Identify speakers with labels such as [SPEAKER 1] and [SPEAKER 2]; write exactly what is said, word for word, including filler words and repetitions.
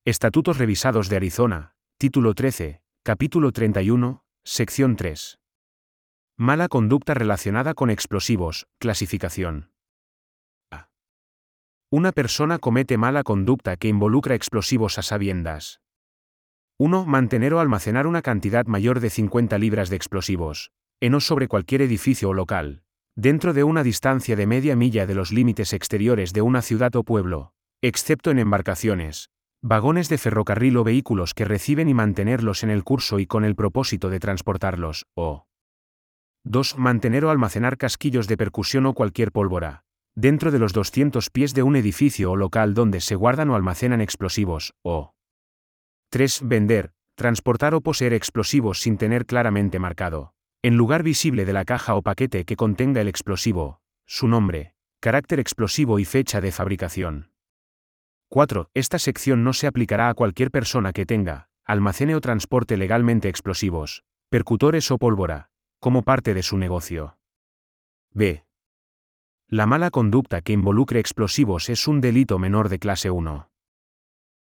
[SPEAKER 1] Estatutos revisados de Arizona, título trece, capítulo treinta y uno, sección tres. Mala conducta relacionada con explosivos, clasificación. A. Una persona comete mala conducta que involucra explosivos a sabiendas. uno. Mantener o almacenar una cantidad mayor de cincuenta libras de explosivos, en o sobre cualquier edificio o local, dentro de una distancia de media milla de los límites exteriores de una ciudad o pueblo, excepto en embarcaciones, vagones de ferrocarril o vehículos que reciben y mantenerlos en el curso y con el propósito de transportarlos, o dos. Mantener o almacenar casquillos de percusión o cualquier pólvora, dentro de los doscientos pies de un edificio o local donde se guardan o almacenan explosivos, o tres. Vender, transportar o poseer explosivos sin tener claramente marcado, en lugar visible de la caja o paquete que contenga el explosivo, su nombre, carácter explosivo y fecha de fabricación. cuatro. Esta sección no se aplicará a cualquier persona que tenga, almacene o transporte legalmente explosivos, percutores o pólvora, como parte de su negocio. B. La mala conducta que involucre explosivos es un delito menor de clase uno.